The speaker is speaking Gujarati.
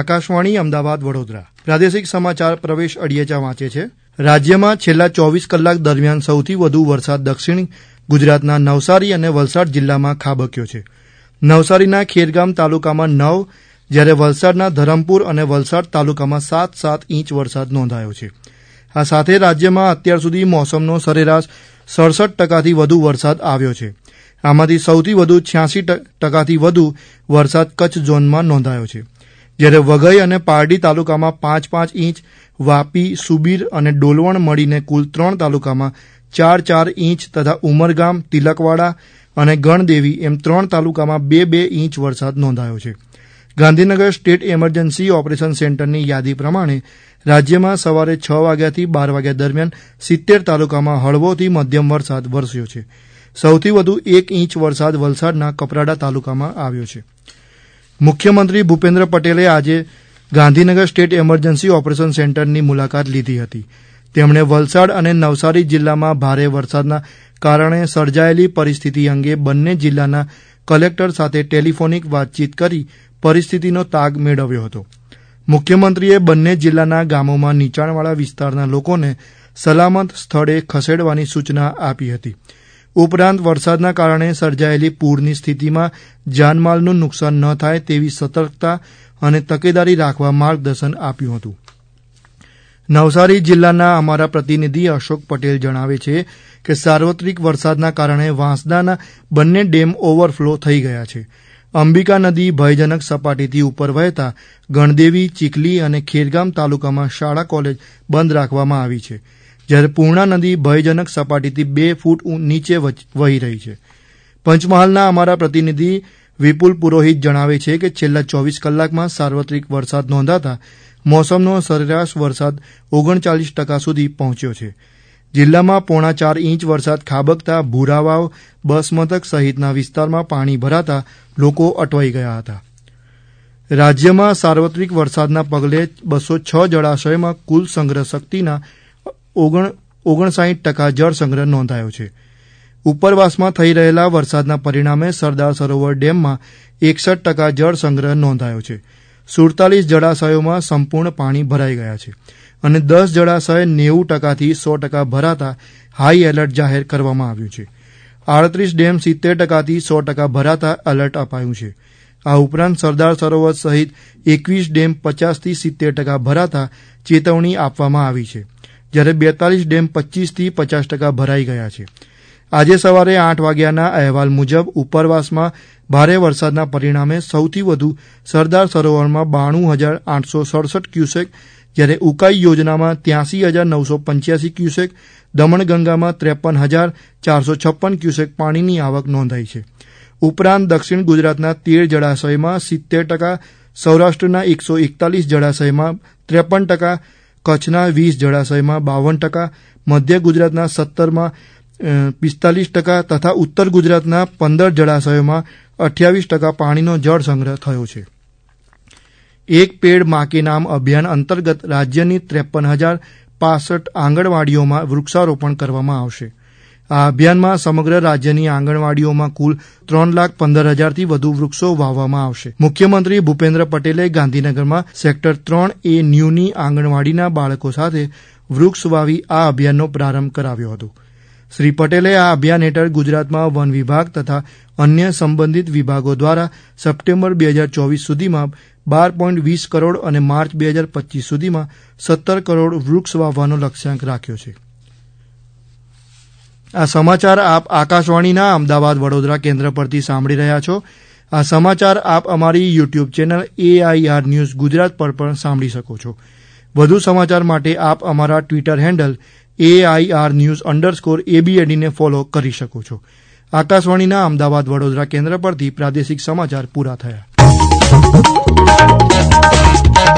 આકાશવાણી અમદાવાદ વડોદરા પ્રાદેશિક સમાચાર પ્રવેશ અડિયેચા વાંચે છે. રાજ્યમાં છેલ્લા 24 કલાક દરમિયાન સૌથી વધુ વરસાદ દક્ષિણ ગુજરાતના નવસારી અને વલસાડ જિલ્લામાં ખાબક્યો છે. નવસારીના ખેરગામ તાલુકામાં 9, જ્યારે વલસાડના ધરમપુર અને વલસાડ તાલુકામાં 7 ઇંચ વરસાદ નોંધાયો છે. આ સાથે રાજ્યમાં અત્યાર સુધી મોસમનો સરેરાશ 67%થી વધુ વરસાદ આવ્યો છે. આમાંથી સૌથી વધુ 86%થી વધુ વરસાદ કચ્છ ઝોનમાં નોંધાયો છે, જ્યારે વઘઈ અને પારડી તાલુકામાં 5 ઇંચ, વાપી, સુબીર અને ડોલવણ મળીને કુલ 3 તાલુકામાં 4 ઇંચ તથા ઉમરગામ, તિલકવાડા અને ગણદેવી એમ 3 તાલુકામાં 2 ઇંચ વરસાદ નોંધાયો છે. ગાંધીનગર સ્ટેટ એમરજન્સી ઓપરેશન સેન્ટરની યાદી પ્રમાણે રાજ્યમાં સવારે 6 વાગ્યાથી 12 વાગ્યા દરમિયાન 70 તાલુકામાં હળવોથી મધ્યમ વરસાદ વરસ્યો છે. સૌથી વધુ 1 ઇંચ વરસાદ વલસાડના કપરાડા તાલુકામાં આવ્યો છે. મુખ્યમંત્રી ભૂપેન્દ્ર પટેલે આજે ગાંધીનગર સ્ટેટ એમરજન્સી ઓપરેશન સેન્ટરની મુલાકાત લીધી હતી. તેમણે વલસાડ અને નવસારી જિલ્લામાં ભારે વરસાદના કારણે સર્જાયેલી પરિસ્થિતિ અંગે બંને જિલ્લાના કલેક્ટર સાથે ટેલિફોનિક વાતચીત કરી પરિસ્થિતિનો તાગ મેળવ્યો હતો. મુખ્યમંત્રીએ બંને જિલ્લાના ગામોમાં નીચાણવાળા વિસ્તારના લોકોને સલામત સ્થળે ખસેડવાની સૂચના આપી હતી. ઉપરાંત વરસાદના કારણે સર્જાયેલી પૂરની સ્થિતિમાં જાનમાલનું નુકસાન ન થાય તેવી સતર્કતા અને તકેદારી રાખવા માર્ગદર્શન આપ્યું હતું. નવસારી જિલ્લાના અમારા પ્રતિનિધિ અશોક પટેલ જણાવે છે કે સાર્વત્રિક વરસાદના કારણે વાંસદાના બંને ડેમ ઓવરફ્લો થઈ ગયા છે. અંબિકા નદી ભયજનક સપાટીથી ઉપર વહેતા ગણદેવી, ચીખલી અને ખેરગામ તાલુકામાં શાળા કોલેજ બંધ રાખવામાં આવી છે, જ્યારે પૂર્ણા નદી ભયજનક સપાટીથી 2 ફૂટ નીચે વહી રહી છે. પંચમહાલના અમારા પ્રતિનિધિ વિપુલ પુરોહિત જણાવે છે કે છેલ્લા 24 કલાકમાં સાર્વત્રિક વરસાદ નોંધાતા મોસમનો સરેરાશ વરસાદ 39% સુધી પહોંચ્યો છે. જિલ્લામાં 4.5 ઇંચ વરસાદ ખાબકતા ભૂરાવાવ, બસ મથક સહિતના વિસ્તારમાં પાણી ભરાતા લોકો અટવાઈ ગયા હતા. રાજ્યમાં સાર્વત્રિક વરસાદના પગલે 206 જળાશયમાં કુલ સંગ્રહ શક્તિના 59% જળ સંગ્રહ નોંધાયો છે. ઉપરવાસમાં થઈ રહેલા વરસાદના પરિણામે સરદાર સરોવર ડેમમાં 61% જળ સંગ્રહ નોંધાયો છે. 47 જળાશયોમાં સંપૂર્ણ પાણી ભરાઈ ગયા છે અને 10 જળાશય 90%થી 100% ભરાતા હાઈ એલર્ટ જાહેર કરવામાં આવ્યું છે. 38 ડેમ 70%થી 100% ભરાતા એલર્ટ અપાયું છે. આ ઉપરાંત સરદાર સરોવર સહિત 21 ડેમ 50થી 70% ભરાતા ચેતવણી આપવામાં આવી છે, જ્યારે 42 ડેમ 25થી 50% ભરાઈ ગયા છે. આજે સવારે 8 વાગ્યાના અહેવાલ મુજબ ઉપરવાસમાં ભારે વરસાદના પરિણામે સૌથી વધુ સરદાર સરોવરમાં 92,867 ક્યુસેક, જ્યારે ઉકાઈ યોજનામાં 83,985 ક્યુસેક, દમણગંગામાં 53,456 ક્યુસેક પાણીની આવક નોંધાઈ છે. ઉપરાંત દક્ષિણ ગુજરાતના 13 જળાશયમાં 70%, સૌરાષ્ટ્રના 141 જળાશયમાં 53%, કચ્છના 20 જળાશયમાં 52%, મધ્ય ગુજરાતના 17માં 45% તથા ઉત્તર ગુજરાતના 15 જળાશયોમાં 28% પાણીનો જળ સંગ્રહ થયો છે. એક પેડ માં કે નામ અભિયાન અંતર્ગત રાજ્યની 53,065 આંગણવાડીઓમાં વૃક્ષારોપણ કરવામાં આવશે. આ અભિયાનમાં સમગ્ર રાજ્યની આંગણવાડીઓમાં કુલ 3,15,000થી વધુ વૃક્ષો વાવવામાં આવશે. મુખ્યમંત્રી ભૂપેન્દ્ર પટેલે ગાંધીનગરમાં સેક્ટર 3A ન્યૂની આંગણવાડીના બાળકો સાથે વૃક્ષ વાવી આ અભિયાનનો પ્રારંભ કરાવ્યો હતો. શ્રી પટેલે આ અભિયાન હેઠળ ગુજરાતમાં વન વિભાગ તથા અન્ય સંબંધિત વિભાગો દ્વારા સપ્ટેમ્બર 2024 સુધીમાં 12.20 કરોડ અને માર્ચ 2025 સુધીમાં 17 કરોડ વૃક્ષ વાવવાનો લક્ષ્યાંક રાખ્યો છે. આ સમાચાર આપ આકાશવાણીના અમદાવાદ વડોદરા કેન્દ્ર પરથી સાંભળી રહ્યા છો. આ સમાચાર આપ અમારી YouTube channel AIR news Gujarat પર પણ સાંભળી શકો છો. વધુ સમાચાર માટે આપ અમારા ટ્વિટર હેન્ડલ AIR_news_ABAD ને ફોલો કરી શકો છો. આકાશવાણીના અમદાવાદ વડોદરા કેન્દ્ર પરથી પ્રાદેશિક સમાચાર પૂરા થયા.